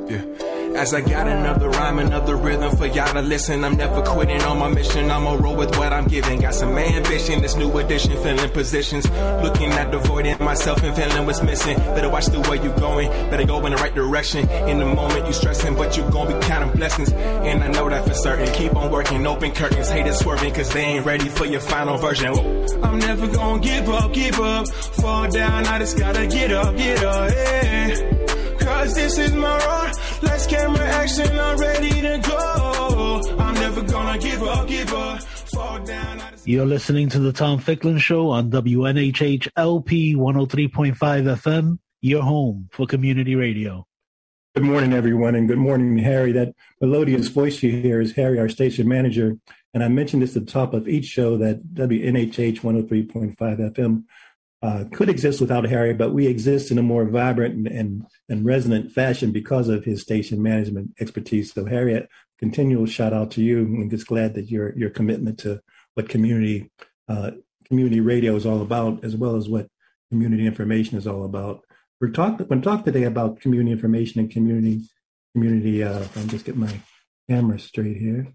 Yeah. As I got another rhyme, another rhythm for y'all to listen. I'm never quitting on my mission. I'ma roll with what I'm giving. Got some ambition, this new edition, filling positions. Looking at the void in myself and feeling what's missing. Better watch the way you're going. Better go in the right direction. In the moment you stressing, but you gon' be counting blessings. And I know that for certain. Keep on working, open curtains. Haters swerving, cause they ain't ready for your final version. I'm never gonna give up. Fall down, I just gotta get up, yeah. Cause this is my road. Let's camera action, I'm ready to go. I'm never gonna give up. Fall down. You're listening to the Tom Ficklin Show on WNHH LP 103.5 FM, your home for community radio. Good morning, everyone, and good morning, Harry. That melodious voice you hear is Harry, our station manager. And I mentioned this at the top of each show that WNHH 103.5 FM could exist without Harry, but we exist in a more vibrant and resonant fashion because of his station management expertise. So, Harry, a continual shout out to you. I'm just glad that your commitment to what community radio is all about, as well as what community information is all about. We're going to talk today about community information and community. If I can just get my camera straight here.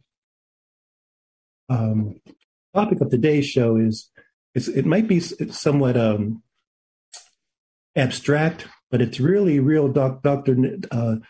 Topic of today's show is. It might be somewhat abstract, but it's really real. Dr. Naeem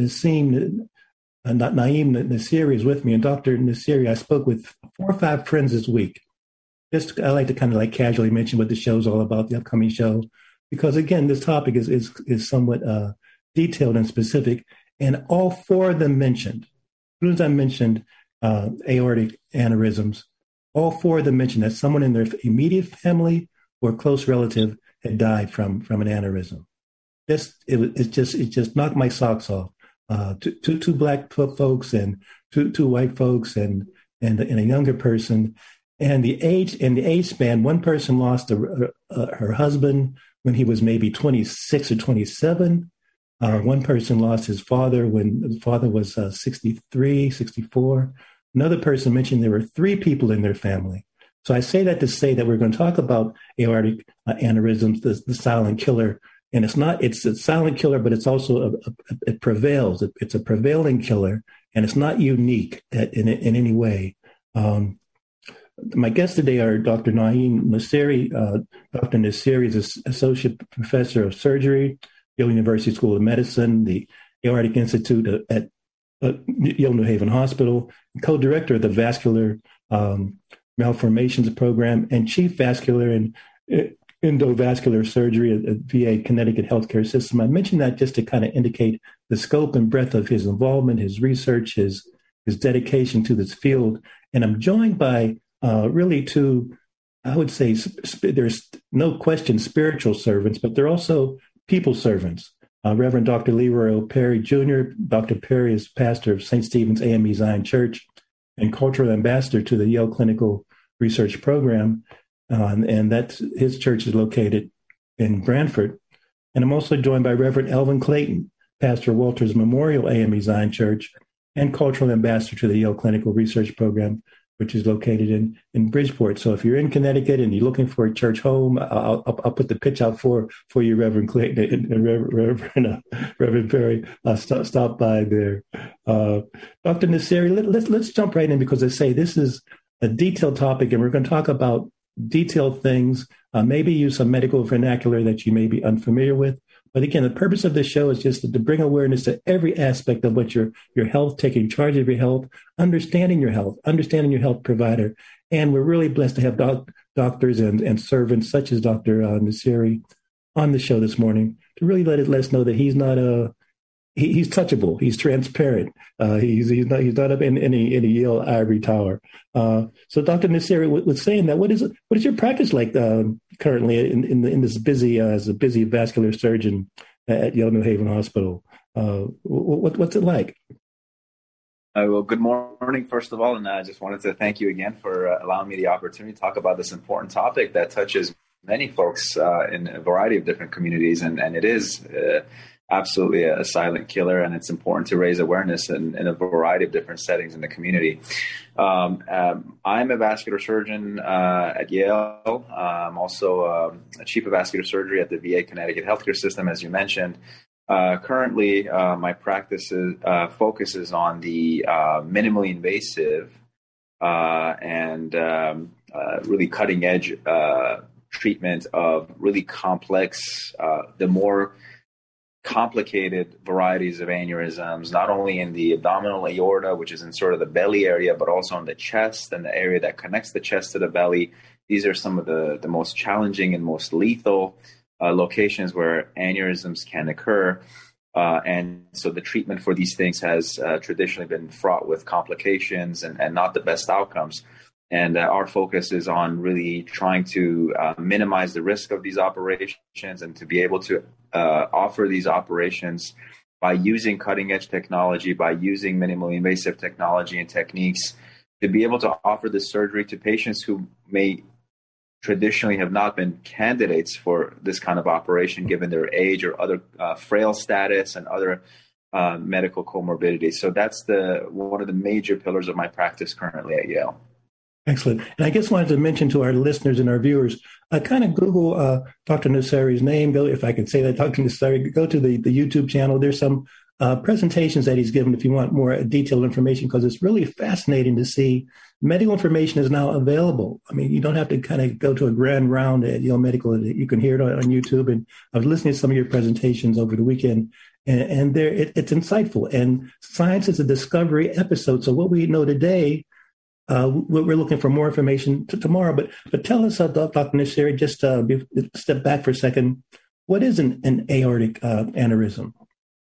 Nassiri is with me, and Dr. Nassiri, I spoke with 4 or 5 friends this week. I like to kind of like casually mention what the show's all about, the upcoming show, because again, this topic is somewhat detailed and specific, and all 4 of them mentioned. As soon as I mentioned aortic aneurysms, all 4 of them mentioned that someone in their immediate family or close relative had died from an aneurysm. It just knocked my socks off. Two black folks and two white folks and a younger person, and the age span. One person lost her husband when he was maybe 26 or 27. One person lost his father when the father was 63, 64. Another person mentioned there were 3 people in their family. So I say that to say that we're going to talk about aortic aneurysms, the silent killer. And it's a silent killer, but it's also, it prevails. It's a prevailing killer, and it's not unique in any way. My guests today are Dr. Naeem Nassiri. Dr. Nassiri is Associate Professor of Surgery, Yale University School of Medicine, the Aortic Institute at Yale New Haven Hospital, co-director of the Vascular Malformations Program, and Chief Vascular and Endovascular Surgery at VA Connecticut Healthcare System. I mentioned that just to kind of indicate the scope and breadth of his involvement, his research, his dedication to this field. And I'm joined by really 2, I would say, there's no question spiritual servants, but they're also people servants. Reverend Dr. Leroy O. Perry Jr. Dr. Perry is pastor of St. Stephen's AME Zion Church and cultural ambassador to the Yale Clinical Research Program. And that's his church is located in Branford. And I'm also joined by Reverend Elvin Clayton, pastor of Walters Memorial AME Zion Church and cultural ambassador to the Yale Clinical Research Program, which is located in Bridgeport. So if you're in Connecticut and you're looking for a church home, I'll put the pitch out for you, Reverend Clayton and Reverend Perry. Stop by there. Dr. Nassiri, let's jump right in, because I say this is a detailed topic, and we're going to talk about detailed things, maybe use some medical vernacular that you may be unfamiliar with. But again, the purpose of this show is just to bring awareness to every aspect of what your health, taking charge of your health, understanding your health provider. And we're really blessed to have doctors and servants such as Dr. Nassiri on the show this morning to really let us know that he's not he's touchable. He's transparent. He's not up in any Yale ivory tower. So Dr. Nassiri was saying that, what is your practice like currently in this busy as a busy vascular surgeon at Yale New Haven Hospital? What's it like? Well, good morning, first of all, and I just wanted to thank you again for allowing me the opportunity to talk about this important topic that touches many folks in a variety of different communities, and it is absolutely a silent killer, and it's important to raise awareness in a variety of different settings in the community. I'm a vascular surgeon at Yale. I'm also a chief of vascular surgery at the VA Connecticut Healthcare System, as you mentioned. Currently, my practice focuses on the minimally invasive and really cutting edge treatment of really complex, the more complicated varieties of aneurysms, not only in the abdominal aorta, which is in sort of the belly area, but also in the chest and the area that connects the chest to the belly. These are some of the most challenging and most lethal locations where aneurysms can occur. And so the treatment for these things has traditionally been fraught with complications and not the best outcomes. And our focus is on really trying to minimize the risk of these operations and to be able to offer these operations by using cutting edge technology, by using minimally invasive technology and techniques, to be able to offer this surgery to patients who may traditionally have not been candidates for this kind of operation, given their age or other frail status and other medical comorbidities. So that's one of the major pillars of my practice currently at Yale. Excellent. And I just wanted to mention to our listeners and our viewers, kind of Google Dr. Nasseri's name. Go, if I can say that, Dr. Nasseri, go to the YouTube channel. There's some presentations that he's given if you want more detailed information, because it's really fascinating to see medical information is now available. I mean, you don't have to kind of go to a grand round at Yale Medical. You can hear it on YouTube. And I was listening to some of your presentations over the weekend, and it's insightful. And science is a discovery episode. So what we know today, we're looking for more information tomorrow. But tell us, Dr. Nasseri, just step back for a second. What is an aortic aneurysm?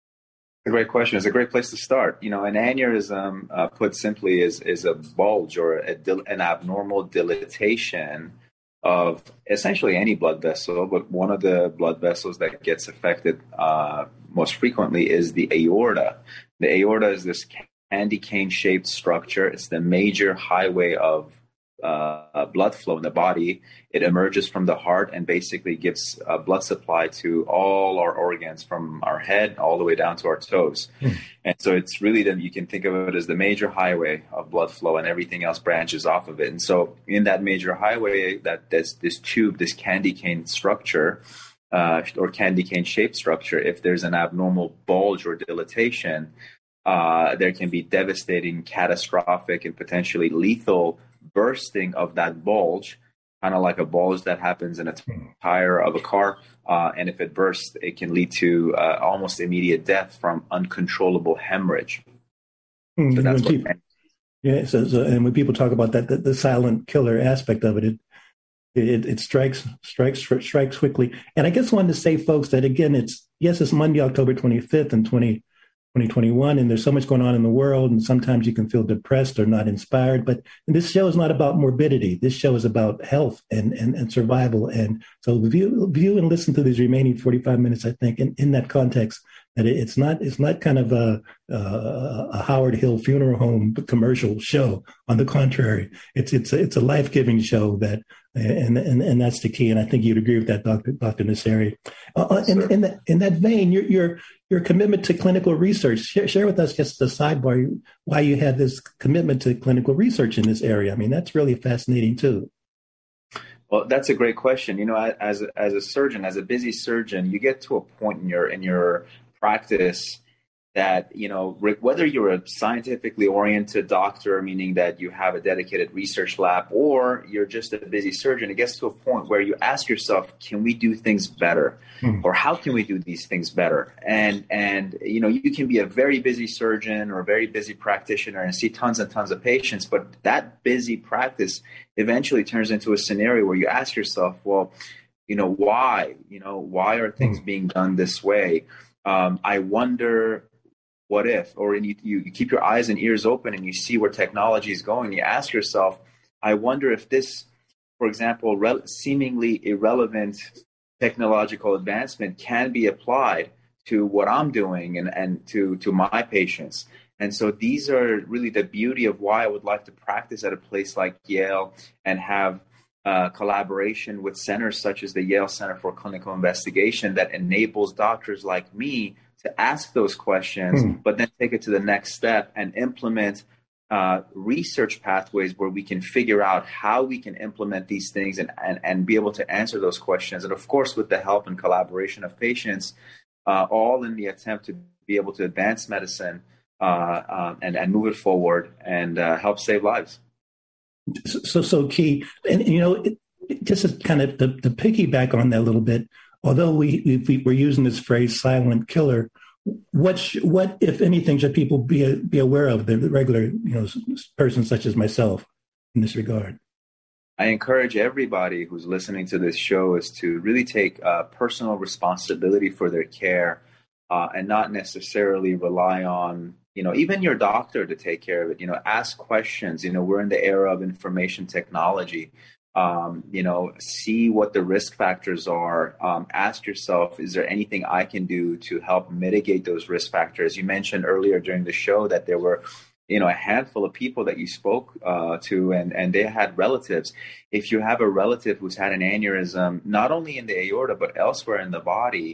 A great question. It's a great place to start. An aneurysm, put simply, is a bulge or an abnormal dilatation of essentially any blood vessel. But one of the blood vessels that gets affected most frequently is the aorta. The aorta is this candy cane-shaped structure. It's the major highway of blood flow in the body. It emerges from the heart and basically gives blood supply to all our organs, from our head all the way down to our toes. And so it's really you can think of it as the major highway of blood flow, and everything else branches off of it. And so in that major highway, there's this tube, this candy cane structure, or candy cane shaped structure. If there's an abnormal bulge or dilatation, there can be devastating, catastrophic, and potentially lethal bursting of that bulge, kind of like a bulge that happens in a tire of a car. And if it bursts, it can lead to almost immediate death from uncontrollable hemorrhage. So that's and when people talk about that, the silent killer aspect of it strikes quickly. And I just wanted to say, folks, that again, it's Monday, October 25th, and 2021, and there's so much going on in the world, and sometimes you can feel depressed or not inspired. But this show is not about morbidity. This show is about health and survival. And so view and listen to these remaining 45 minutes, I think, in that context, that it's not kind of a Howard Hill funeral home commercial show. On the contrary, it's a life-giving show that. And that's the key, and I think you'd agree with that, Dr. Nasseri. In that vein, your commitment to clinical research. Share with us just a sidebar why you had this commitment to clinical research in this area. I mean, that's really fascinating too. Well, that's a great question. As a surgeon, as a busy surgeon, you get to a point in your practice that, whether you're a scientifically oriented doctor, meaning that you have a dedicated research lab, or you're just a busy surgeon, it gets to a point where you ask yourself, can we do things better? Or how can we do these things better? And you can be a very busy surgeon or a very busy practitioner and see tons and tons of patients, but that busy practice eventually turns into a scenario where you ask yourself, well, why? Why are things being done this way? I wonder, what if? Or you keep your eyes and ears open and you see where technology is going. You ask yourself, I wonder if this, for example, seemingly irrelevant technological advancement can be applied to what I'm doing and to my patients. And so these are really the beauty of why I would like to practice at a place like Yale and have collaboration with centers such as the Yale Center for Clinical Investigation that enables doctors like me to ask those questions, but then take it to the next step and implement research pathways where we can figure out how we can implement these things and be able to answer those questions. And of course, with the help and collaboration of patients, all in the attempt to be able to advance medicine and move it forward and help save lives. So key. And, just as kind of to piggyback on that a little bit, although we're using this phrase silent killer, what if anything should people be aware of, the regular person such as myself in this regard? I encourage everybody who's listening to this show is to really take personal responsibility for their care and not necessarily rely on even your doctor to take care of it. Ask questions. We're in the era of information technology. See what the risk factors are. Ask yourself, is there anything I can do to help mitigate those risk factors? You mentioned earlier during the show that there were, a handful of people that you spoke to, and they had relatives. If you have a relative who's had an aneurysm, not only in the aorta, but elsewhere in the body,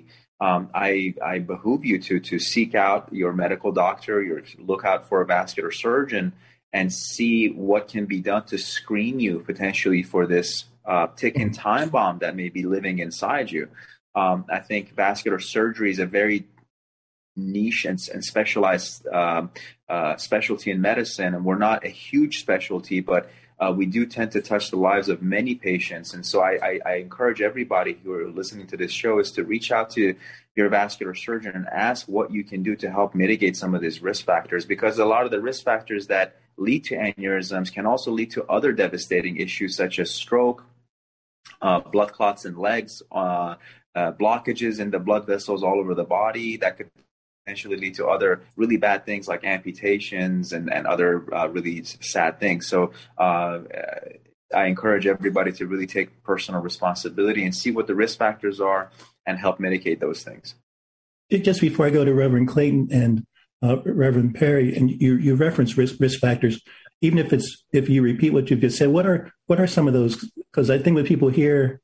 I behoove you to seek out your medical doctor, look out for a vascular surgeon, and see what can be done to screen you potentially for this ticking time bomb that may be living inside you. I think vascular surgery is a very niche and specialized specialty in medicine, and we're not a huge specialty, but we do tend to touch the lives of many patients. And so I encourage everybody who are listening to this show is to reach out to your vascular surgeon and ask what you can do to help mitigate some of these risk factors, because a lot of the risk factors that lead to aneurysms can also lead to other devastating issues such as stroke, blood clots in legs, blockages in the blood vessels all over the body that could potentially lead to other really bad things like amputations and other really sad things. So I encourage everybody to really take personal responsibility and see what the risk factors are and help mitigate those things. Just before I go to Reverend Clayton and Reverend Perry, and you reference risk factors, even if you repeat what you've just said, what are some of those? Because I think when people hear,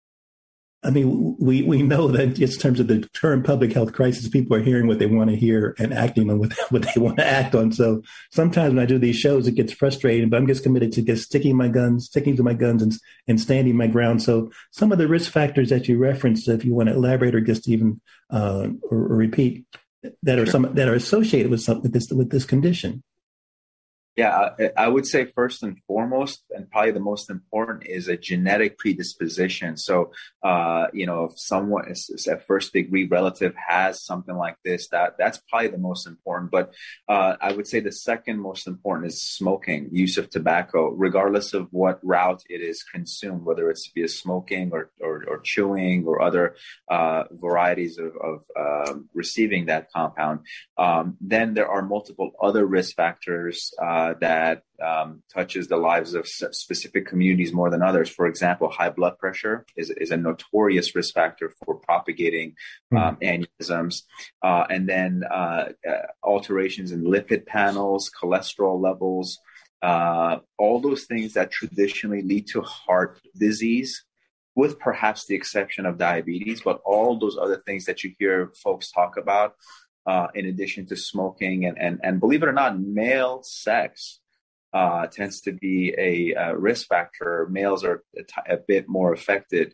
we know that in terms of the current public health crisis, people are hearing what they want to hear and acting on what they want to act on. So sometimes when I do these shows, it gets frustrating, but I'm just committed to just sticking to my guns and standing my ground. So some of the risk factors that you referenced, if you want to elaborate or just even or repeat, that are associated with this condition. Yeah, I would say first and foremost, and probably the most important, is a genetic predisposition. So, if someone is a first degree relative has something like this, that's probably the most important. But I would say the second most important is smoking, use of tobacco, regardless of what route it is consumed, whether it's via smoking or chewing or other varieties of receiving that compound. Then there are multiple other risk factors that touches the lives of specific communities more than others. For example, high blood pressure is a notorious risk factor for propagating aneurysms. And then alterations in lipid panels, cholesterol levels, all those things that traditionally lead to heart disease, with perhaps the exception of diabetes, but all those other things that you hear folks talk about, in addition to smoking and believe it or not, male sex tends to be a risk factor. Males are a bit more affected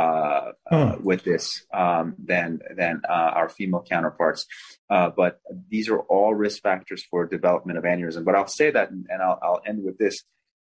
with this than our female counterparts. But these are all risk factors for development of aneurysm. But I'll say that, and I'll end with this.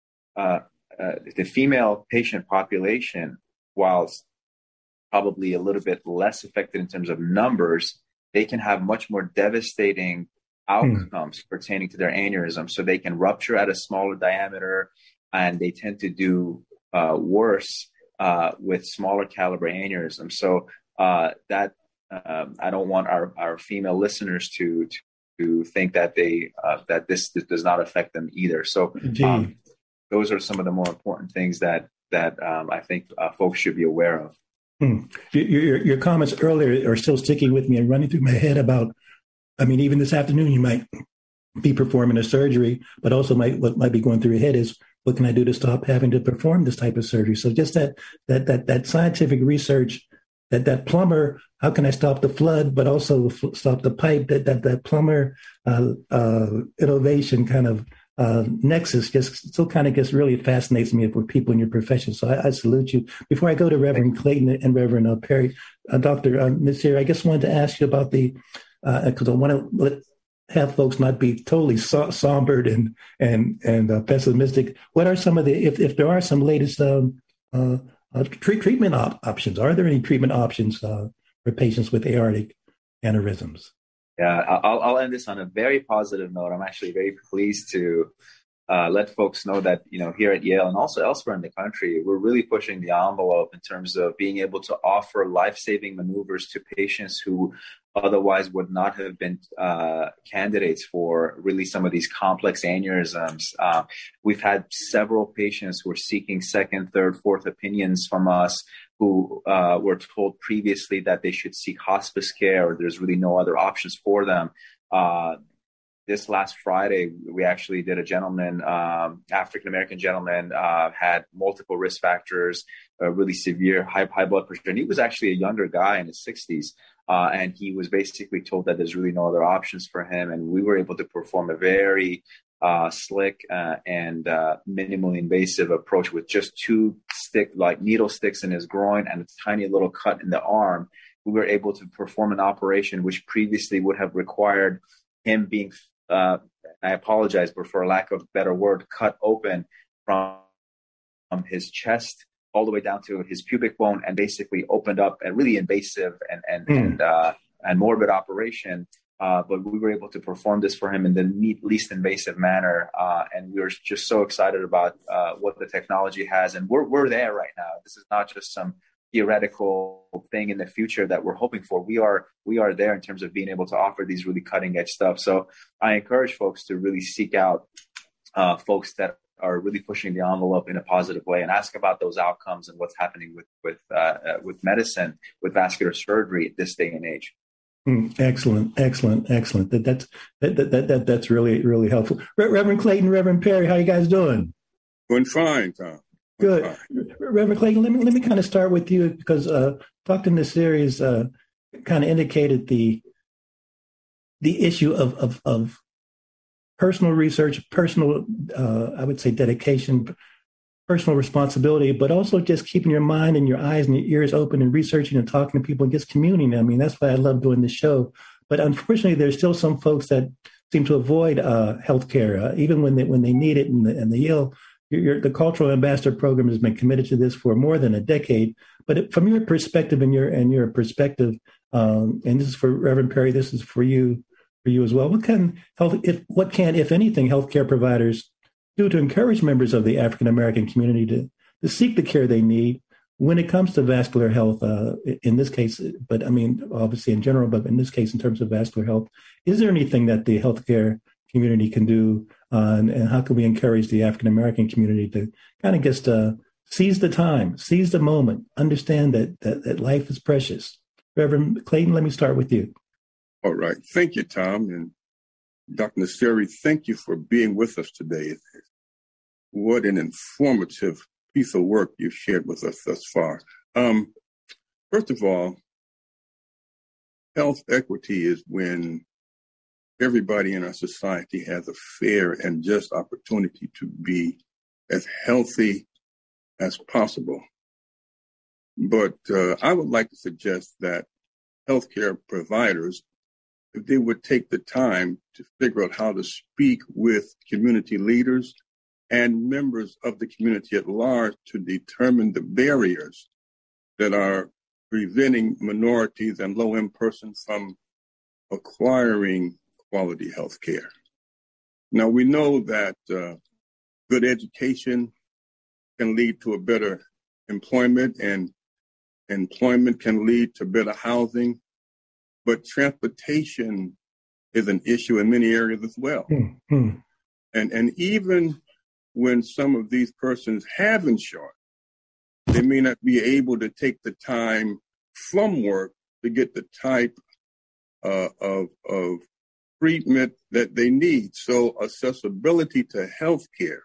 The female patient population, whilst probably a little bit less affected in terms of numbers, they can have much more devastating outcomes pertaining to their aneurysm. So they can rupture at a smaller diameter, and they tend to do worse with smaller caliber aneurysms. So I don't want our female listeners to think that that this does not affect them either. So those are some of the more important things that I think folks should be aware of. Your comments earlier are still sticking with me and running through my head about, even this afternoon you might be performing a surgery, but also what might be going through your head is, what can I do to stop having to perform this type of surgery? So just that scientific research, that plumber, how can I stop the flood, but also stop the pipe, that plumber innovation kind of nexus just still kind of fascinates me with people in your profession. So I salute you. Before I go to Reverend Clayton and Reverend Perry, Dr. Nassiri, I just wanted to ask you about because I want to have folks not be totally sombered and pessimistic. What are some of if there are some latest treatment options? Are there any treatment options for patients with aortic aneurysms? Yeah, I'll end this on a very positive note. I'm actually very pleased to let folks know that, here at Yale and also elsewhere in the country, we're really pushing the envelope in terms of being able to offer life-saving maneuvers to patients who otherwise would not have been candidates for really some of these complex aneurysms. We've had several patients who are seeking second, third, fourth opinions from us who were told previously that they should seek hospice care or there's really no other options for them. This last Friday, we actually did a gentleman, African-American gentleman, had multiple risk factors, really severe high blood pressure. And he was actually a younger guy in his 60s. And he was basically told that there's really no other options for him. And we were able to perform a very slick and minimally invasive approach with just two needle sticks in his groin and a tiny little cut in the arm. We were able to perform an operation which previously would have required him being, I apologize, but for lack of a better word, cut open from his chest all the way down to his pubic bone and basically opened up a really invasive and morbid operation. But we were able to perform this for him in the least invasive manner. And we were just so excited about what the technology has. And we're there right now. This is not just some theoretical thing in the future that we're hoping for. We are there in terms of being able to offer these really cutting edge stuff. So I encourage folks to really seek out folks that are really pushing the envelope in a positive way and ask about those outcomes and what's happening with medicine, with vascular surgery at this day and age. Excellent. That's really, really helpful. Reverend Clayton, Reverend Perry, how you guys doing? Doing fine, Tom. Good. Fine. Reverend Clayton, let me kind of start with you because Dr. Nassiri has kind of indicated the issue of personal research, personal, I would say, dedication, personal responsibility, but also just keeping your mind and your eyes and your ears open and researching and talking to people and just communing. I mean, that's why I love doing this show. But unfortunately, there's still some folks that seem to avoid healthcare, even when they need it. And the Yale, the Cultural Ambassador Program has been committed to this for more than a decade. But from your perspective and your perspective, and this is for Reverend Perry, this is for you as well. What can, if anything, healthcare providers do to encourage members of the African American community to seek the care they need when it comes to vascular health? In this case, but I mean, obviously in general, but in this case, in terms of vascular health, is there anything that the healthcare community can do, and how can we encourage the African American community to kind of just seize the time, seize the moment, understand that life is precious? Reverend Clayton, let me start with you. All right. Thank you, Tom. And Dr. Nassiri, thank you for being with us today. What an informative piece of work you've shared with us thus far. First of all, health equity is when everybody in our society has a fair and just opportunity to be as healthy as possible. But I would like to suggest that healthcare providers, if they would take the time to figure out how to speak with community leaders and members of the community at large to determine the barriers that are preventing minorities and low-income persons from acquiring quality health care. Now, we know that good education can lead to a better employment, and employment can lead to better housing. But transportation is an issue in many areas as well. Mm-hmm. And even when some of these persons have insurance, they may not be able to take the time from work to get the type of treatment that they need. So accessibility to health care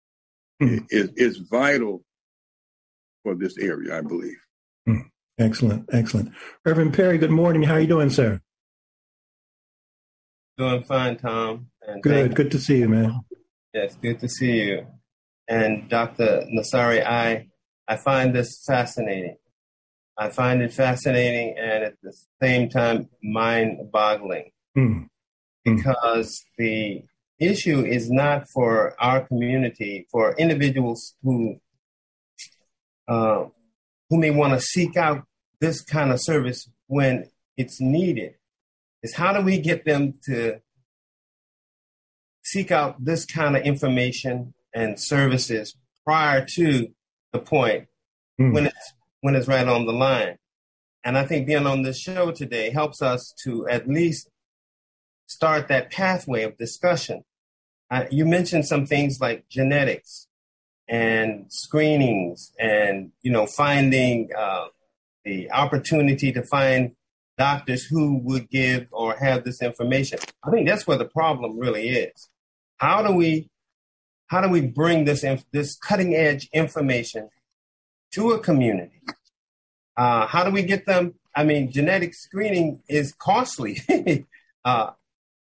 is vital for this area, I believe. Mm. Excellent. Reverend Perry, good morning. How are you doing, sir? Doing fine, Tom. And good to see you, man. Yes, good to see you. And Dr. Nassari, I find this fascinating. I find it fascinating and at the same time mind-boggling. Because the issue is not for our community, for individuals who may want to seek out this kind of service when it's needed. Is how do we get them to seek out this kind of information and services prior to the point when it's right on the line. And I think being on this show today helps us to at least start that pathway of discussion. You mentioned some things like genetics and screenings and, finding the opportunity to find doctors who would give or have this information. I think that's where the problem really is. How do we bring this cutting edge information to a community? How do we get them? I mean, genetic screening is costly. I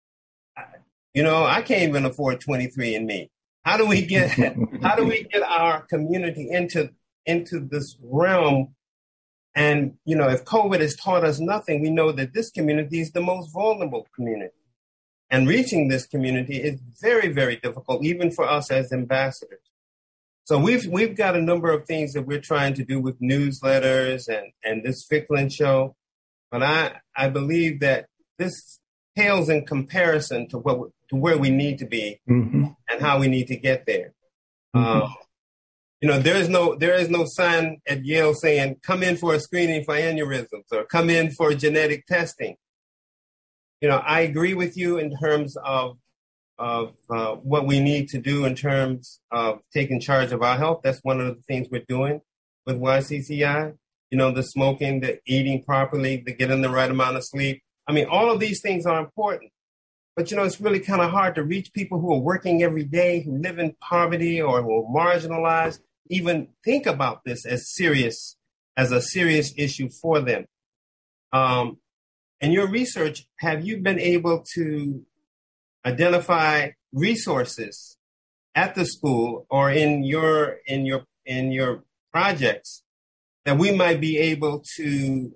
can't even afford 23andMe. How do we get our community into this realm? And, if COVID has taught us nothing, we know that this community is the most vulnerable community. And reaching this community is very, very difficult, even for us as ambassadors. So we've got a number of things that we're trying to do with newsletters and this Ficklin show. But I believe that this pales in comparison to where we need to be and how we need to get there. There is no sign at Yale saying, come in for a screening for aneurysms or come in for genetic testing. I agree with you in terms of what we need to do in terms of taking charge of our health. That's one of the things we're doing with YCCI. The smoking, the eating properly, the getting the right amount of sleep. I mean, all of these things are important. But, it's really kind of hard to reach people who are working every day, who live in poverty or who are marginalized, even think about this as a serious issue for them. In your research, have you been able to identify resources at the school or in your projects that we might be able to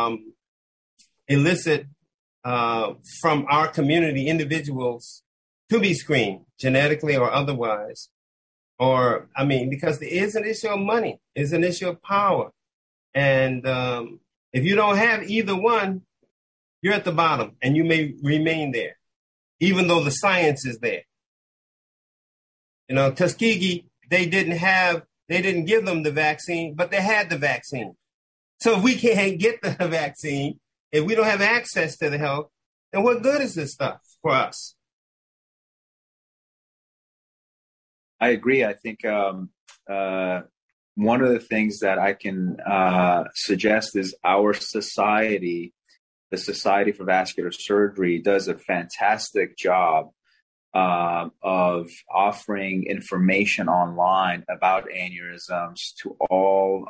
elicit from our community individuals to be screened genetically or otherwise? Or, because there is an issue of money, it's an issue of power. And if you don't have either one, you're at the bottom and you may remain there, even though the science is there. Tuskegee, they didn't give them the vaccine, but they had the vaccine. So if we can't get the vaccine, if we don't have access to the health, then what good is this stuff for us? I agree. I think one of the things that I can suggest is our society, the Society for Vascular Surgery, does a fantastic job of offering information online about aneurysms to all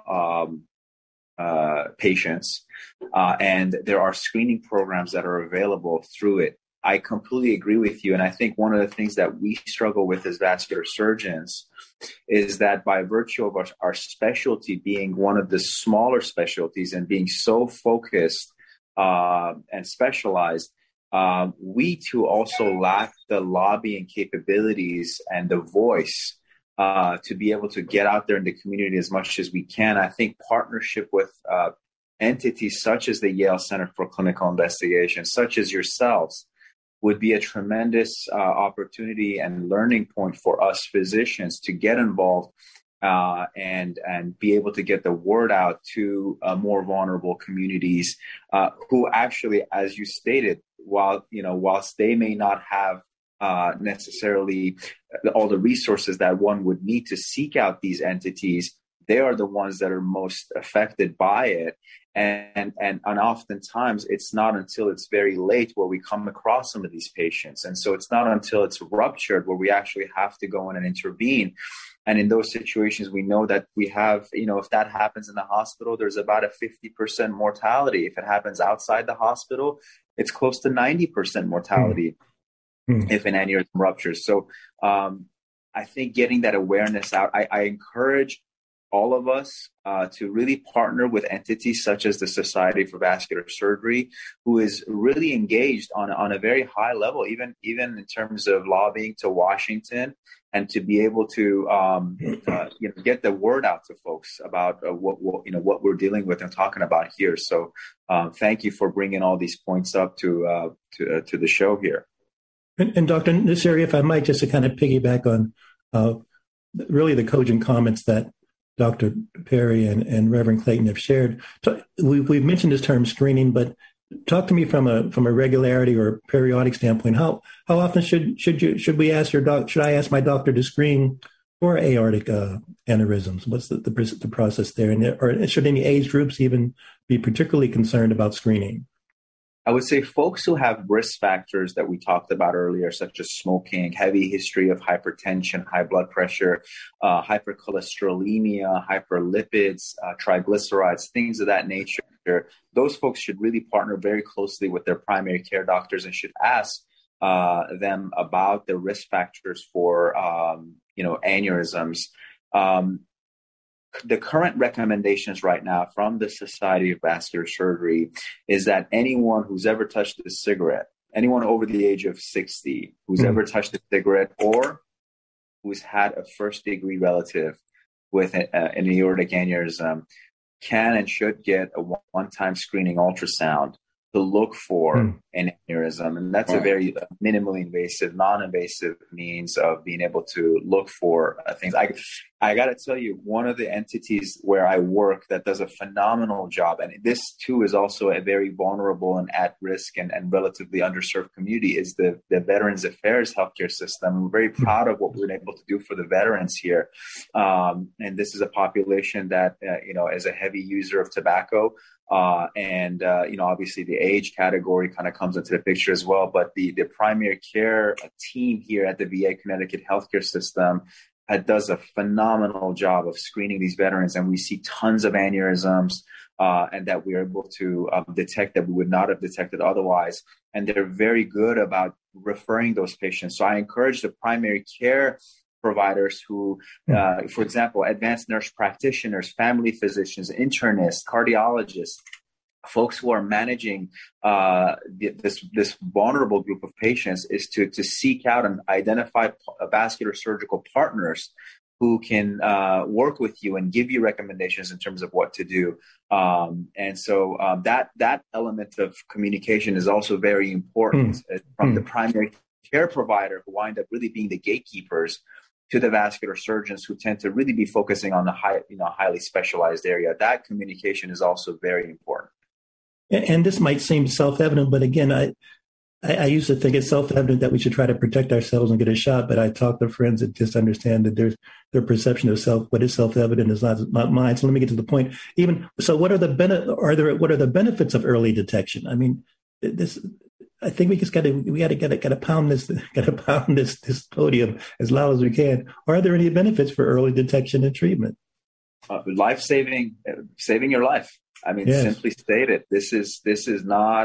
patients. And there are screening programs that are available through it. I completely agree with you. And I think one of the things that we struggle with as vascular surgeons is that by virtue of our specialty being one of the smaller specialties and being so focused and specialized, we too also lack the lobbying capabilities and the voice to be able to get out there in the community as much as we can. I think partnership with entities such as the Yale Center for Clinical Investigation, such as yourselves, would be a tremendous opportunity and learning point for us physicians to get involved and be able to get the word out to more vulnerable communities who actually, as you stated, whilst they may not have necessarily all the resources that one would need to seek out these entities, they are the ones that are most affected by it. And oftentimes it's not until it's very late where we come across some of these patients. And so it's not until it's ruptured where we actually have to go in and intervene. And in those situations, we know that we have, if that happens in the hospital, there's about a 50% mortality. If it happens outside the hospital, it's close to 90% mortality if an aneurysm ruptures. So I think getting that awareness out, I encourage all of us to really partner with entities such as the Society for Vascular Surgery, who is really engaged on a very high level, even in terms of lobbying to Washington, and to be able to get the word out to folks about what we're dealing with and talking about here. So thank you for bringing all these points up to the show here. And Dr. Nassiri, if I might, just to kind of piggyback on really the cogent comments that Dr. Perry and Reverend Clayton have shared. We've mentioned this term screening, but talk to me from a regularity or periodic standpoint. How often should we ask your doc? Should I ask my doctor to screen for aortic aneurysms? What's the process there? Or should any age groups even be particularly concerned about screening? I would say folks who have risk factors that we talked about earlier, such as smoking, heavy history of hypertension, high blood pressure, hypercholesterolemia, hyperlipids, triglycerides, things of that nature, those folks should really partner very closely with their primary care doctors and should ask them about the risk factors for aneurysms. The current recommendations right now from the Society of Vascular Surgery is that anyone who's ever touched a cigarette, anyone over the age of 60 who's ever touched a cigarette or who's had a first-degree relative with an aortic aneurysm can and should get a one-time screening ultrasound to look for an aneurysm. And that's a very minimally invasive, non-invasive means of being able to look for things. I got to tell you, one of the entities where I work that does a phenomenal job, and this too is also a very vulnerable and at-risk and relatively underserved community, is the Veterans Affairs healthcare system. We're very proud of what we've been able to do for the veterans here. And this is a population that, is a heavy user of tobacco. Obviously the age category kind of comes into the picture as well. But the primary care team here at the VA Connecticut healthcare system does a phenomenal job of screening these veterans. And we see tons of aneurysms and that we're able to detect that we would not have detected otherwise. And they're very good about referring those patients. So I encourage the primary care providers who, for example, advanced nurse practitioners, family physicians, internists, cardiologists, folks who are managing this vulnerable group of patients, is to seek out and identify vascular surgical partners who can work with you and give you recommendations in terms of what to do. So that element of communication is also very important from the primary care provider, who wind up really being the gatekeepers to the vascular surgeons, who tend to really be focusing on the highly specialized area. That communication is also very important. And this might seem self-evident, but again, I used to think it's self-evident that we should try to protect ourselves and get a shot. But I talk to friends that just understand that their perception of what is self-evident is not mine. So let me get to the point. What are the benefits of early detection? I mean, I think we just got to pound this podium as loud as we can. Are there any benefits for early detection and treatment? Life-saving, saving your life. I mean, yes. Simply stated, this is not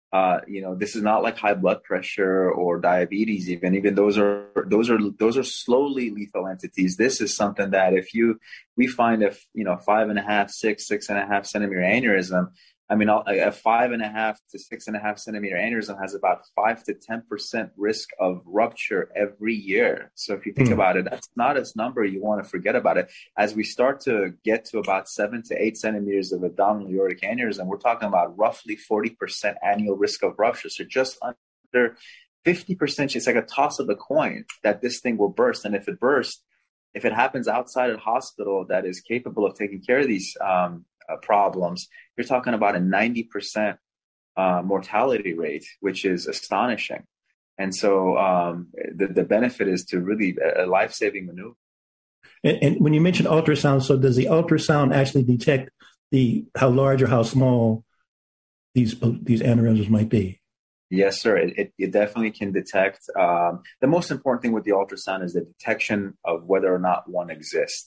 like high blood pressure or diabetes. Even those are slowly lethal entities. This is something that if we find a 5.5, 6.5 centimeter aneurysm. I mean, a 5.5 to 6.5 centimeter aneurysm has about 5 to 10% risk of rupture every year. So if you think about it, that's not a number you want to forget about it. As we start to get to about 7 to 8 centimeters of abdominal aortic aneurysm, we're talking about roughly 40% annual risk of rupture. So just under 50%, it's like a toss of a coin that this thing will burst. And if it happens outside of the hospital that is capable of taking care of these problems, you're talking about a 90% mortality rate, which is astonishing. And so the benefit is to really a life-saving maneuver. And when you mentioned ultrasound, so does the ultrasound actually detect how large or how small these aneurysms might be? Yes, sir. It definitely can detect. The most important thing with the ultrasound is the detection of whether or not one exists.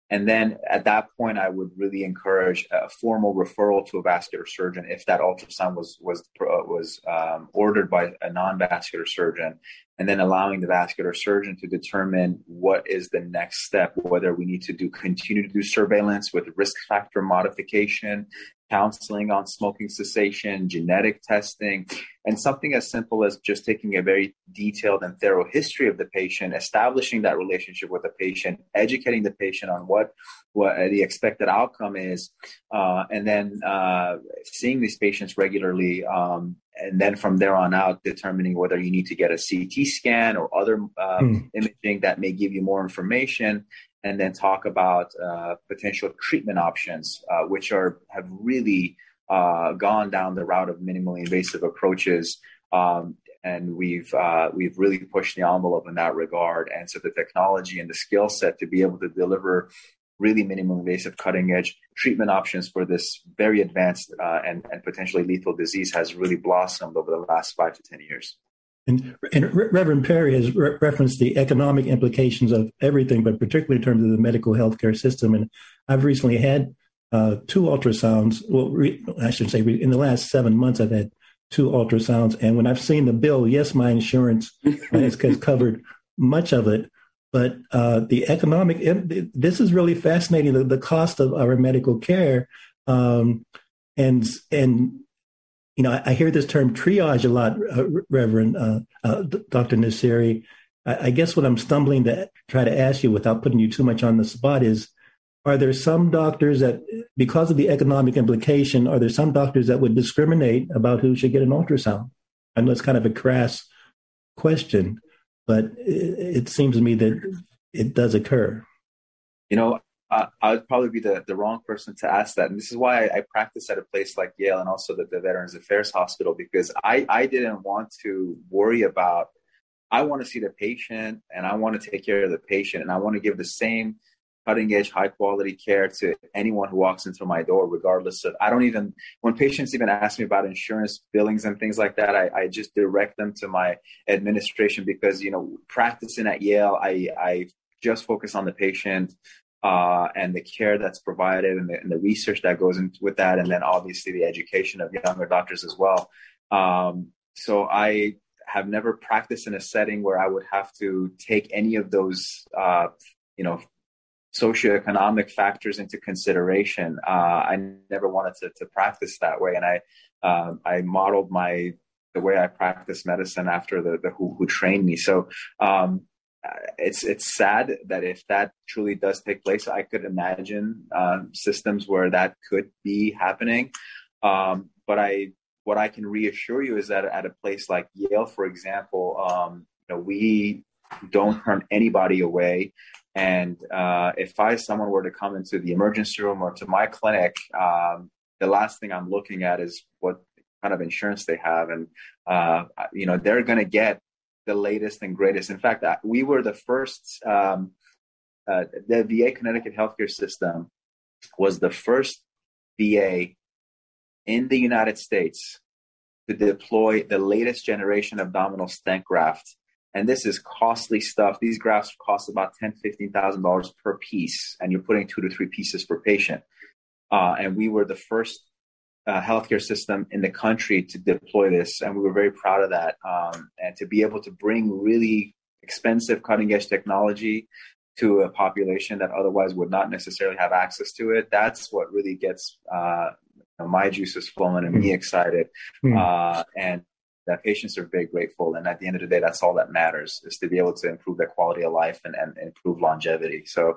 And then at that point, I would really encourage a formal referral to a vascular surgeon if that ultrasound was ordered by a non-vascular surgeon, and then allowing the vascular surgeon to determine what is the next step, whether we need to continue to do surveillance with risk factor modification, counseling on smoking cessation, genetic testing, and something as simple as just taking a very detailed and thorough history of the patient, establishing that relationship with the patient, educating the patient on what the expected outcome is, and then seeing these patients regularly, and then from there on out, determining whether you need to get a CT scan or other imaging that may give you more information, and then talk about potential treatment options, which have really gone down the route of minimally invasive approaches. And we've really pushed the envelope in that regard. And so the technology and the skill set to be able to deliver really minimally invasive cutting edge treatment options for this very advanced and potentially lethal disease has really blossomed over the last 5 to 10 years. And Reverend Perry has referenced the economic implications of everything, but particularly in terms of the medical healthcare system. And I've recently had 2 ultrasounds. Well, I should say in the last 7 months, I've had 2 ultrasounds. And when I've seen the bill, yes, my insurance has covered much of it. But the economic, this is really fascinating, the cost of our medical care. And you know, I hear this term triage a lot, Reverend Dr. Nassiri. I guess what I'm stumbling to try to ask you without putting you too much on the spot is, are there some doctors that, because of the economic implication, are there some doctors that would discriminate about who should get an ultrasound? I know it's kind of a crass question, but it seems to me that it does occur. You know, I would probably be the wrong person to ask that. And this is why I practice at a place like Yale and also the Veterans Affairs Hospital, because I didn't want to worry about, I want to see the patient and I want to take care of the patient and I want to give the same cutting edge, high quality care to anyone who walks into my door, regardless of, when patients even ask me about insurance billings and things like that, I just direct them to my administration because, you know, practicing at Yale, I just focus on the patient and the care that's provided and the research that goes into with that. And then obviously the education of younger doctors as well. So I have never practiced in a setting where I would have to take any of those, socioeconomic factors into consideration. I never wanted to practice that way. And I modeled the way I practice medicine after the who trained me. So it's sad that if that truly does take place, I could imagine systems where that could be happening. But what I can reassure you is that at a place like Yale, for example, we don't turn anybody away. And if someone were to come into the emergency room or to my clinic, the last thing I'm looking at is what kind of insurance they have. And, they're going to get the latest and greatest. In fact, we were the first, the VA Connecticut healthcare system was the first VA in the United States to deploy the latest generation abdominal stent graft. And this is costly stuff. These grafts cost about $10,000, $15,000 per piece, and you're putting 2 to 3 pieces per patient. And we were the first healthcare system in the country to deploy this, and we were very proud of that. And to be able to bring really expensive cutting-edge technology to a population that otherwise would not necessarily have access to it, that's what really gets my juices flowing and me excited. And that patients are very grateful. And at the end of the day, that's all that matters, is to be able to improve their quality of life and improve longevity. So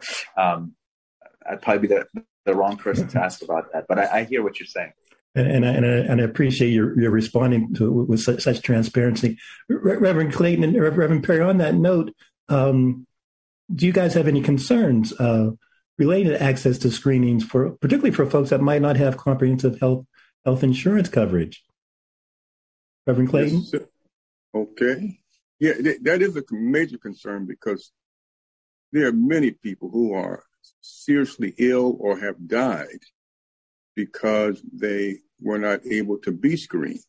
I'd probably be the wrong person to ask about that, but I hear what you're saying. And I appreciate your responding to it with such transparency. Reverend Clayton and Reverend Perry, on that note, do you guys have any concerns related to access to screenings, particularly for folks that might not have comprehensive health insurance coverage? Reverend Clayton? Yes, okay. Yeah, that is a major concern because there are many people who are seriously ill or have died because they were not able to be screened.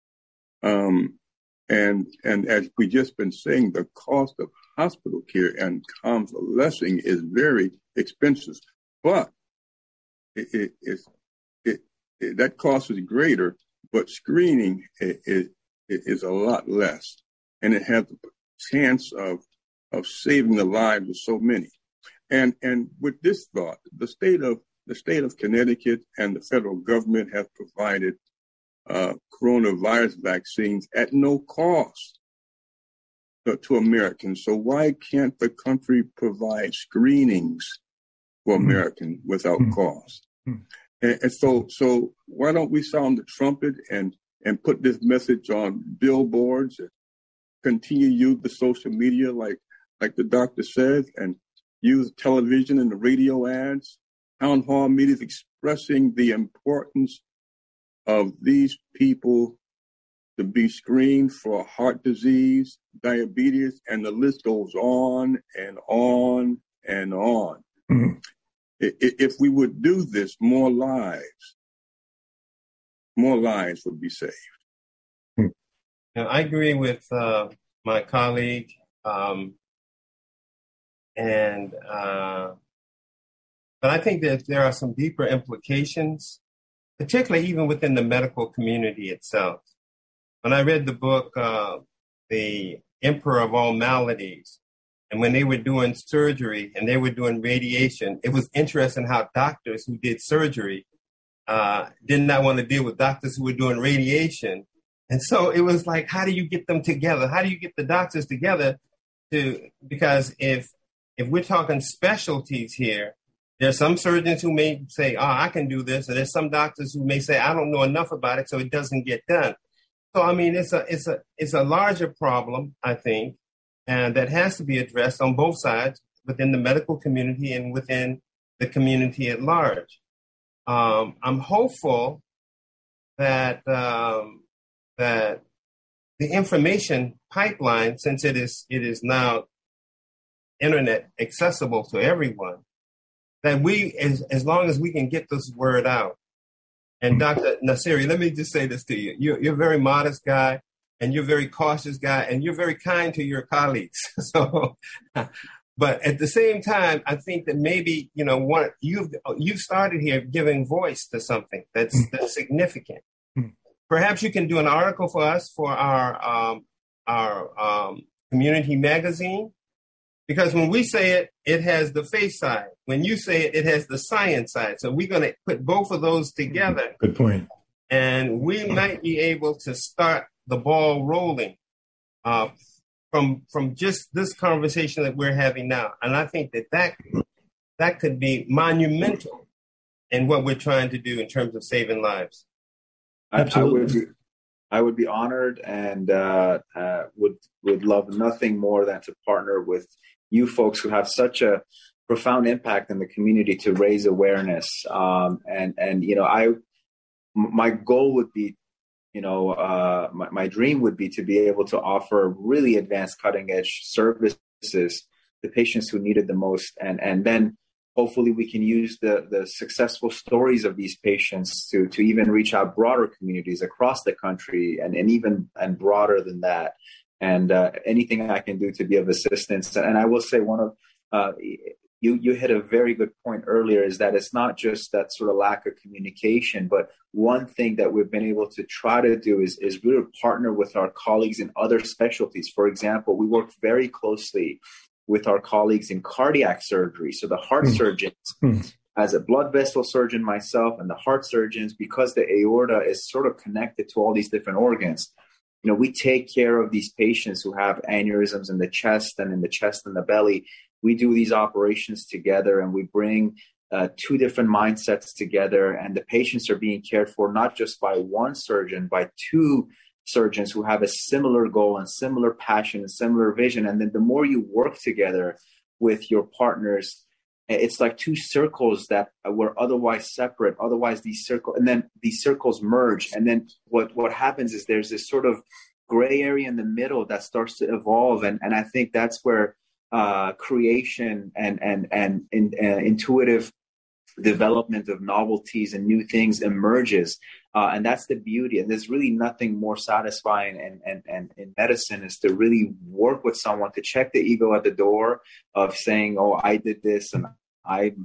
And as we just been saying, the cost of hospital care and convalescing is very expensive. but that cost is greater, but screening is a lot less, and it has the chance of saving the lives of so many. And with this thought, the state of Connecticut and the federal government have provided coronavirus vaccines at no cost to Americans. So why can't the country provide screenings for Americans without cost? And so why don't we sound the trumpet and put this message on billboards and continue to use the social media like the doctor says, and use television and the radio ads, town hall meetings expressing the importance of these people to be screened for heart disease, diabetes, and the list goes on and on and on. Mm-hmm. If we would do this, more lives would be saved. Now, I agree with my colleague, but I think that there are some deeper implications, particularly even within the medical community itself. When I read the book, The Emperor of All Maladies, and when they were doing surgery and they were doing radiation, it was interesting how doctors who did surgery did not want to deal with doctors who were doing radiation. And so it was like, how do you get them together? How do you get the doctors together? Because if we're talking specialties here, there's some surgeons who may say, I can do this. And there's some doctors who may say, I don't know enough about it, so it doesn't get done. So, I mean, it's a larger problem, I think, and that has to be addressed on both sides, within the medical community and within the community at large. I'm hopeful that the information pipeline, since it is now internet accessible to everyone, that we, as long as we can get this word out. And Dr. Nassiri, let me just say this to you. You're a very modest guy, and you're a very cautious guy, and you're very kind to your colleagues. So, but at the same time, I think that maybe, you've started here giving voice to something that's significant. Perhaps you can do an article for us for our community magazine, because when we say it, it has the face side. When you say it, it has the science side. So we're going to put both of those together. Good point. And we might be able to start the ball rolling from just this conversation that we're having now. And I think that could be monumental in what we're trying to do in terms of saving lives. Absolutely. I would be honored and would love nothing more than to partner with you folks who have such a profound impact in the community to raise awareness. My goal would be, my dream would be to be able to offer really advanced, cutting edge services to patients who need it the most, and then hopefully we can use the successful stories of these patients to even reach out broader communities across the country and broader than that. And anything I can do to be of assistance. And I will say you hit a very good point earlier, is that it's not just that sort of lack of communication, but one thing that we've been able to try to do is really partner with our colleagues in other specialties. For example, we work very closely with our colleagues in cardiac surgery. So the heart surgeons, as a blood vessel surgeon myself, and the heart surgeons, because the aorta is sort of connected to all these different organs, we take care of these patients who have aneurysms in the chest and the belly. We do these operations together, and we bring two different mindsets together, and the patients are being cared for not just by one surgeon, by two surgeons who have a similar goal and similar passion and similar vision. And then the more you work together with your partners, it's like two circles that were otherwise separate. Otherwise, these circles merge. And then what happens is there's this sort of gray area in the middle that starts to evolve. And I think that's where creation and intuitive development of novelties and new things emerges. And that's the beauty. And there's really nothing more satisfying and in medicine is to really work with someone to check the ego at the door of saying, oh, I did this and I'm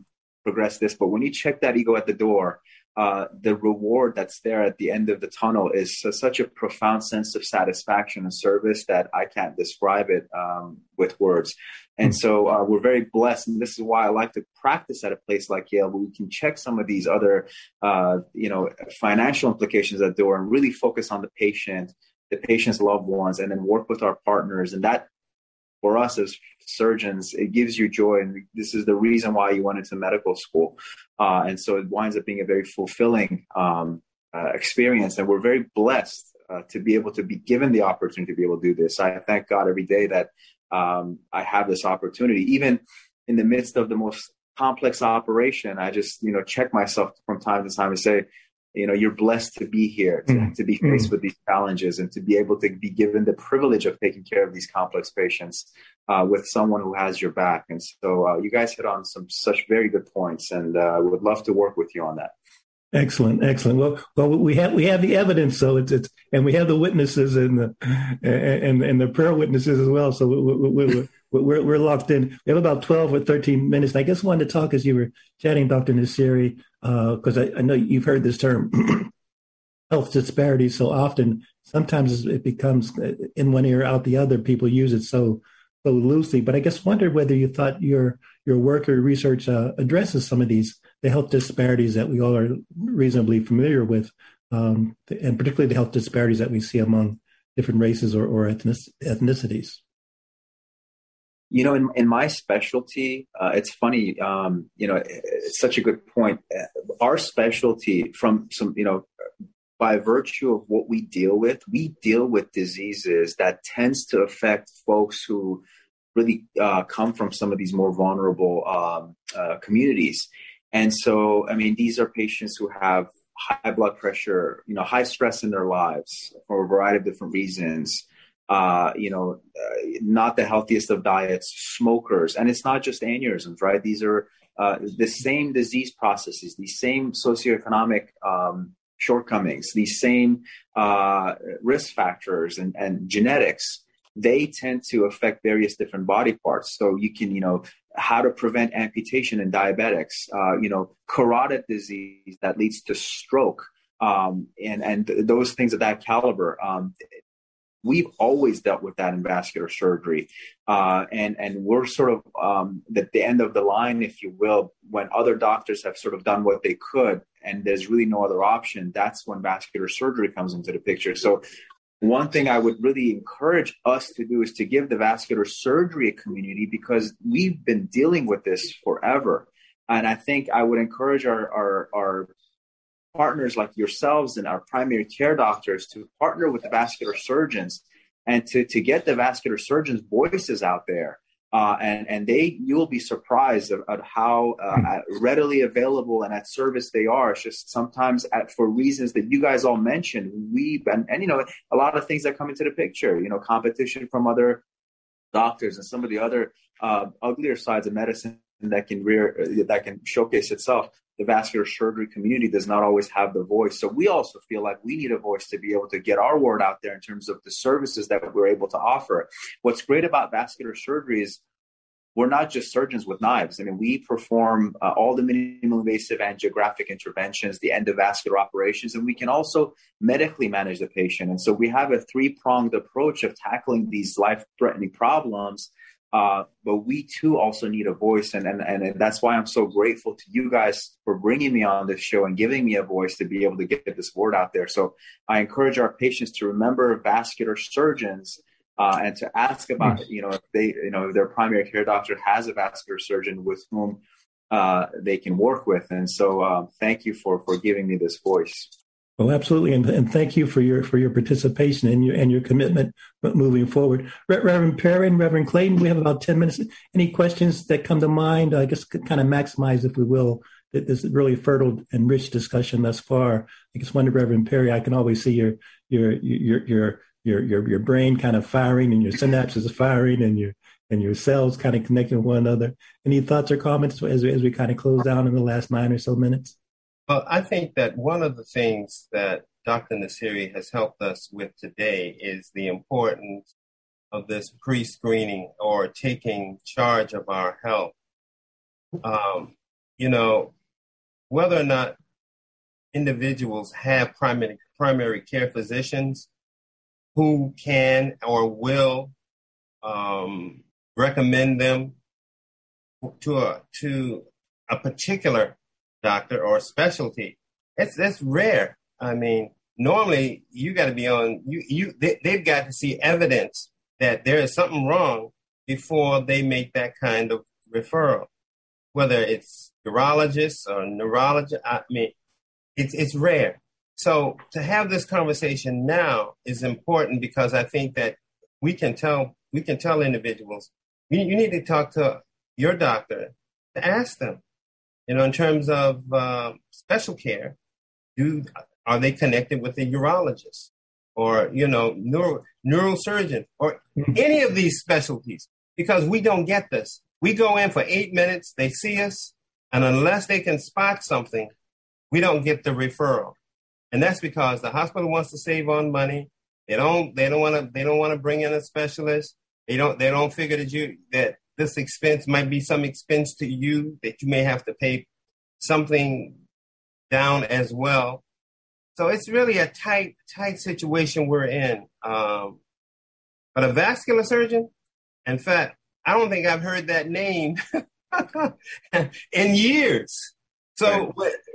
progress this. But when you check that ego at the door, the reward that's there at the end of the tunnel is such a profound sense of satisfaction and service that I can't describe it with words. And so we're very blessed. And this is why I like to practice at a place like Yale, where we can check some of these other, financial implications at the door and really focus on the patient, the patient's loved ones, and then work with our partners. And that, for us as surgeons, it gives you joy. And this is the reason why you went into medical school. And so it winds up being a very fulfilling experience. And we're very blessed to be able to be given the opportunity to be able to do this. I thank God every day that I have this opportunity. Even in the midst of the most complex operation, I just, check myself from time to time and say, you're blessed to be here, to be faced with these challenges and to be able to be given the privilege of taking care of these complex patients with someone who has your back. And so you guys hit on such very good points, and I would love to work with you on that. Excellent. Well, we have the evidence, so it's and we have the witnesses and the prayer witnesses as well. So we're locked in. We have about 12 or 13 minutes. I guess I wanted to talk as you were chatting, Dr. Nassiri, because I know you've heard this term, health disparity, so often. Sometimes it becomes in one ear, out the other. People use it so loosely. But I guess wondered whether you thought your work or research addresses some of the health disparities that we all are reasonably familiar with, and particularly the health disparities that we see among different races or ethnicities. In my specialty, it's funny, it's such a good point. Our specialty by virtue of what we deal with diseases that tends to affect folks who really come from some of these more vulnerable communities. And so, these are patients who have high blood pressure, high stress in their lives for a variety of different reasons. Not the healthiest of diets, smokers. And it's not just aneurysms, right? These are the same disease processes, these same socioeconomic shortcomings, these same risk factors and genetics. They tend to affect various different body parts. So you can, how to prevent amputation in diabetics, carotid disease that leads to stroke, and those things of that caliber. We've always dealt with that in vascular surgery. And we're sort of at the end of the line, if you will, when other doctors have sort of done what they could and there's really no other option, that's when vascular surgery comes into the picture. So one thing I would really encourage us to do is to give the vascular surgery community, because we've been dealing with this forever. And I think I would encourage our partners like yourselves and our primary care doctors to partner with the vascular surgeons and to get the vascular surgeons' voices out there. And you'll be surprised at how readily available and at service they are. It's just sometimes for reasons that you guys all mentioned, a lot of things that come into the picture, competition from other doctors and some of the other uglier sides of medicine that can showcase itself. The vascular surgery community does not always have the voice. So we also feel like we need a voice to be able to get our word out there in terms of the services that we're able to offer. What's great about vascular surgery is we're not just surgeons with knives. We perform all the minimally invasive angiographic interventions, the endovascular operations, and we can also medically manage the patient. And so we have a three-pronged approach of tackling these life-threatening problems. But we too also need a voice, and that's why I'm so grateful to you guys for bringing me on this show and giving me a voice to be able to get this word out there. So I encourage our patients to remember vascular surgeons and to ask about if their primary care doctor has a vascular surgeon with whom they can work with. And so thank you for giving me this voice. Oh, absolutely, and thank you for your participation and your commitment moving forward. Reverend Perry and Reverend Clayton, we have about 10 minutes. Any questions that come to mind? I guess kind of maximize, if we will, this really fertile and rich discussion thus far. I just wonder, Reverend Perry, I can always see your brain kind of firing and your synapses firing and your cells kind of connecting with one another. Any thoughts or comments as we kind of close down in the last 9 or so minutes? Well, I think that one of the things that Dr. Nassiri has helped us with today is the importance of this pre-screening or taking charge of our health. whether or not individuals have primary care physicians who can or will recommend them to a particular doctor or specialty. That's rare. I mean, normally you got to be on. They've got to see evidence that there is something wrong before they make that kind of referral. Whether it's urologists or neurologists, I mean, it's rare. So to have this conversation now is important because I think that we can tell individuals, you need to talk to your doctor to ask them, in terms of special care, are they connected with a urologist or, neurosurgeon or any of these specialties? Because we don't get this. We go in for 8 minutes, they see us, and unless they can spot something, we don't get the referral. And that's because the hospital wants to save on money. They don't want to bring in a specialist. They don't figure that this expense might be some expense to you, that you may have to pay something down as well. So it's really a tight situation we're in. But a vascular surgeon, in fact, I don't think I've heard that name in years. So,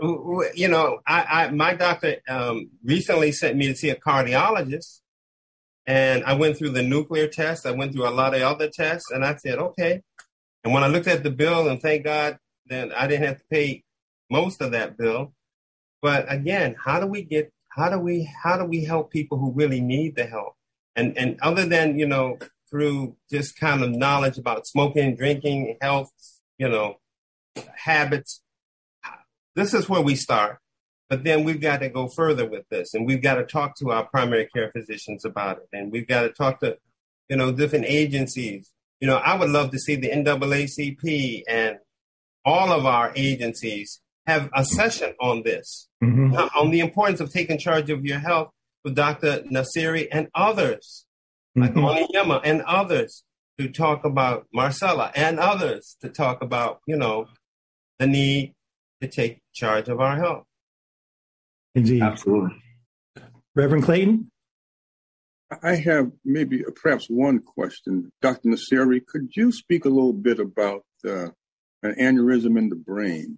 my doctor recently sent me to see a cardiologist, and I went through the nuclear test. I went through a lot of other tests, and I said, okay. And when I looked at the bill, and thank God that I didn't have to pay most of that bill. But again, how do we help people who really need the help? And other than, through just kind of knowledge about smoking, drinking, health, habits, this is where we start. But then we've got to go further with this, and we've got to talk to our primary care physicians about it. And we've got to talk to, different agencies. I would love to see the NAACP and all of our agencies have a session on this, on the importance of taking charge of your health with Dr. Nassiri and others, like Onyema and others, to talk about Marcella and others to talk about, the need to take charge of our health. Indeed. Absolutely. Reverend Clayton? I have perhaps one question. Dr. Nassiri, could you speak a little bit about an aneurysm in the brain?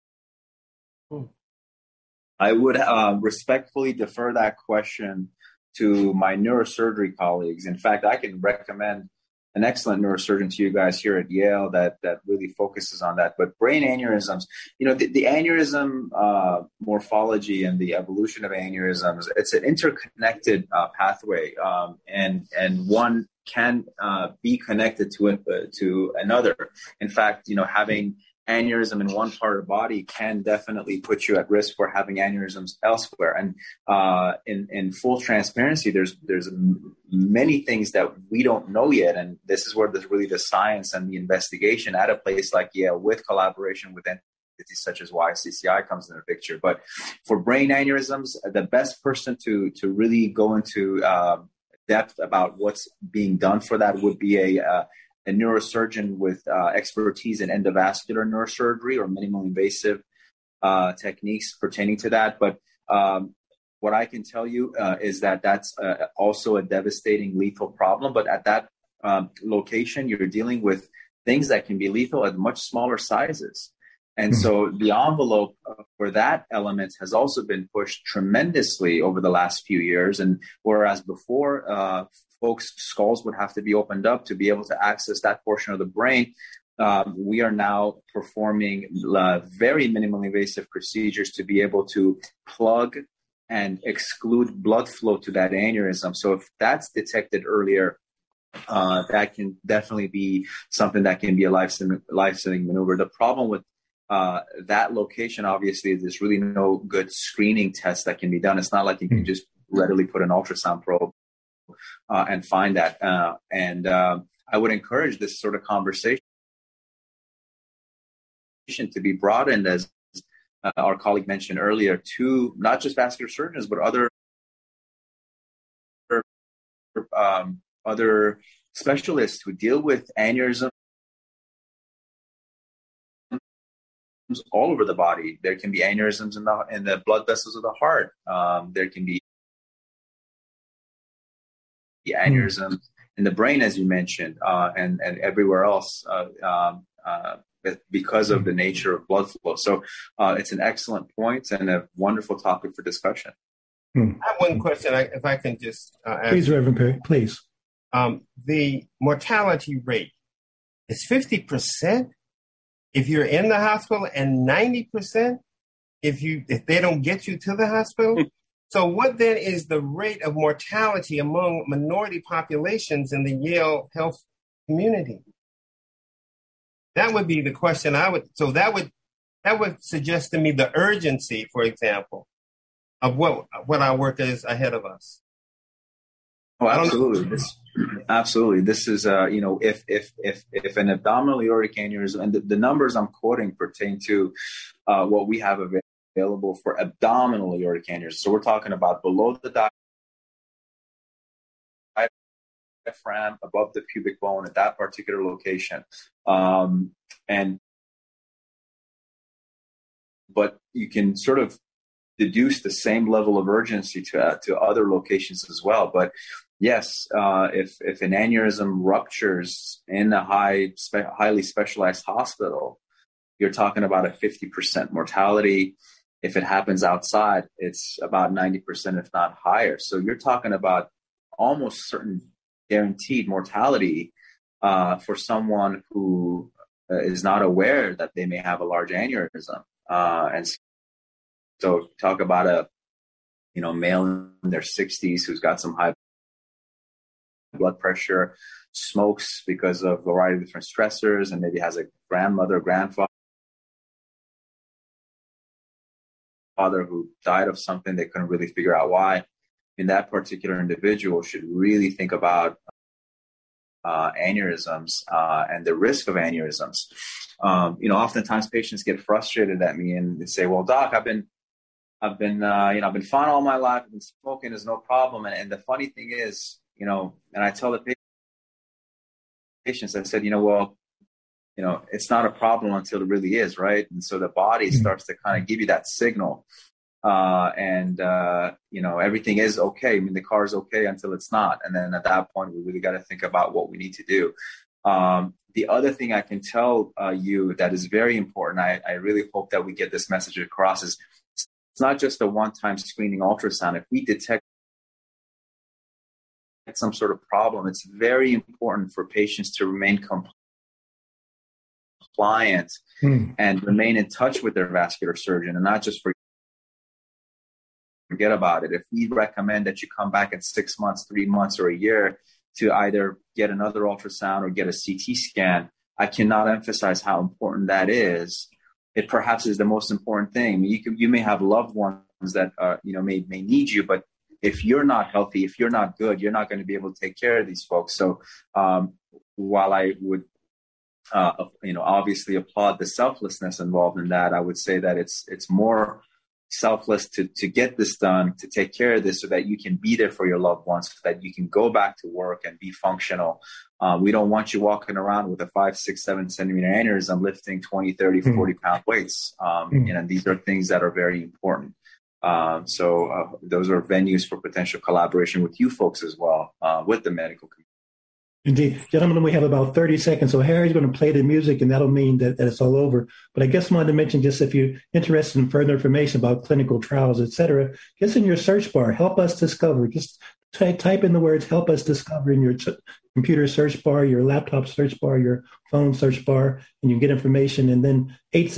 I would respectfully defer that question to my neurosurgery colleagues. In fact, I can recommend an excellent neurosurgeon to you guys here at Yale that really focuses on that. But brain aneurysms, the aneurysm morphology and the evolution of aneurysms, it's an interconnected pathway, and one can be connected to another. In fact, having aneurysm in one part of the body can definitely put you at risk for having aneurysms elsewhere. And in full transparency, there's many things that we don't know yet. And this is where there's really the science and the investigation at a place like Yale, with collaboration with entities such as YCCI, comes into the picture. But for brain aneurysms, the best person to really go into depth about what's being done for that would be a neurosurgeon with expertise in endovascular neurosurgery or minimally invasive techniques pertaining to that. But what I can tell you is that that's also a devastating, lethal problem. But at that location, you're dealing with things that can be lethal at much smaller sizes. And so the envelope for that element has also been pushed tremendously over the last few years. And whereas before, folks' skulls would have to be opened up to be able to access that portion of the brain, we are now performing very minimally invasive procedures to be able to plug and exclude blood flow to that aneurysm. So if that's detected earlier, that can definitely be something that can be a life-saving maneuver. The problem with that location, obviously, is there's really no good screening test that can be done. It's not like you can just readily put an ultrasound probe and find that. And I would encourage this sort of conversation to be broadened, as our colleague mentioned earlier, to not just vascular surgeons, but other specialists who deal with aneurysm all over the body. There can be aneurysms in the blood vessels of the heart. There can be aneurysms in the brain, as you mentioned, and everywhere else because of the nature of blood flow. So it's an excellent point and a wonderful topic for discussion. I have one question, if I can just ask. Please, Reverend Perry, please. The mortality rate is 50% if you're in the hospital and 90% if they don't get you to the hospital. So what then is the rate of mortality among minority populations in the Yale health community? That would be the question that would suggest to me the urgency, for example, of what our work is ahead of us. Oh, absolutely. Absolutely. This is, if an abdominal aortic aneurysm, and the numbers I'm quoting pertain to what we have available for abdominal aortic aneurysm. So we're talking about below the diaphragm, above the pubic bone at that particular location. But you can sort of deduce the same level of urgency to other locations as well. But yes, if an aneurysm ruptures in a highly specialized hospital, you're talking about a 50% mortality. If it happens outside, it's about 90%, if not higher. So you're talking about almost certain guaranteed mortality for someone who is not aware that they may have a large aneurysm. And so talk about a male in their 60s who's got some high blood pressure, smokes because of a variety of different stressors, and maybe has a grandmother, grandfather who died of something they couldn't really figure out why. And that particular individual should really think about aneurysms and the risk of aneurysms. Oftentimes patients get frustrated at me and they say, "Well, doc, I've been fine all my life. I've been smoking. There's no problem." And the funny thing is, and I tell the patients, I said, it's not a problem until it really is, right? And so the body starts to kind of give you that signal. Everything is okay. I mean, the car is okay until it's not. And then at that point, we really got to think about what we need to do. The other thing I can tell you that is very important, I really hope that we get this message across, is it's not just a one-time screening ultrasound. If we detect some sort of problem, it's very important for patients to remain compliant and remain in touch with their vascular surgeon, and not just forget about it. If we recommend that you come back in 6 months, 3 months, or a year to either get another ultrasound or get a CT scan, I cannot emphasize how important that is. It perhaps is the most important thing. I mean, you may have loved ones that may need you, but if you're not healthy, if you're not good, you're not going to be able to take care of these folks. So while I would obviously applaud the selflessness involved in that, I would say that it's more selfless to get this done, to take care of this so that you can be there for your loved ones, so that you can go back to work and be functional. We don't want you walking around with a 5, 6, 7 centimeter aneurysm, lifting 20, 30, 40 pound weights. These are things that are very important. So those are venues for potential collaboration with you folks as well, with the medical community. Indeed. Gentlemen, we have about 30 seconds. So Harry's going to play the music, and that'll mean that it's all over. But I guess I wanted to mention, just if you're interested in further information about clinical trials, et cetera, just in your search bar, help us discover. Just type in the words "help us discover" in your computer search bar, your laptop search bar, your phone search bar, and you get information. And then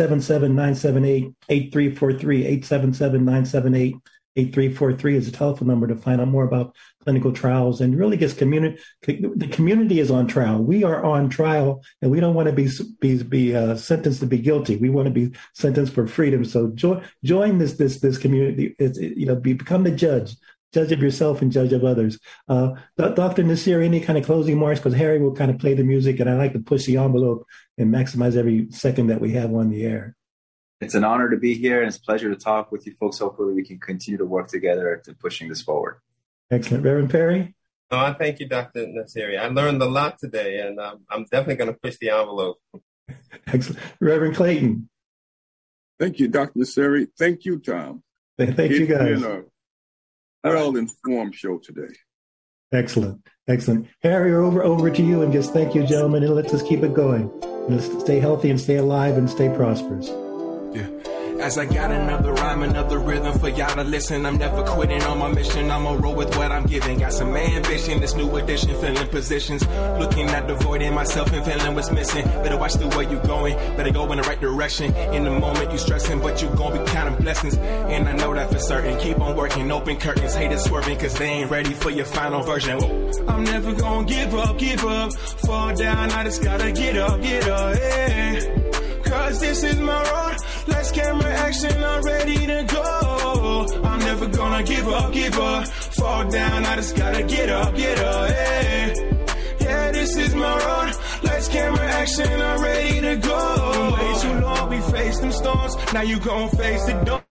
877-978-8343, 877-978-8343 is the telephone number to find out more about clinical trials, and really gets the community is on trial. We are on trial, and we don't want to be sentenced to be guilty. We want to be sentenced for freedom. So join this community. Become the judge of yourself and judge of others. Dr. Nassiri, any kind of closing remarks? Because Harry will kind of play the music, and I like to push the envelope and maximize every second that we have on the air. It's an honor to be here, and it's a pleasure to talk with you folks. Hopefully we can continue to work together to pushing this forward. Excellent. Reverend Perry? I thank you, Dr. Nassiri. I learned a lot today, and I'm definitely going to push the envelope. Excellent. Reverend Clayton? Thank you, Dr. Nasseri. Thank you, Tom. Thank you, guys. It's been a well-informed show today. Excellent. Harry, over to you, and just thank you, gentlemen, and let's just keep it going. Let's stay healthy and stay alive and stay prosperous. Yeah. As I got another rhyme, another rhythm for y'all to listen. I'm never quitting on my mission. I'm gonna roll with what I'm giving. Got some ambition, this new edition, filling positions. Looking at the void in myself and feeling what's missing. Better watch the way you're going. Better go in the right direction. In the moment you stressing, but you gonna be counting blessings. And I know that for certain. Keep on working, open curtains. Haters swerving, cause they ain't ready for your final version. I'm never gonna give up. Fall down, I just gotta get up, yeah. Cause this is my road. Let's camera action, I'm ready to go. I'm never gonna give up. Fall down, I just gotta get up, yeah, this is my road. Let's camera action, I'm ready to go. Way too long, we faced them storms. Now you gon' face the door.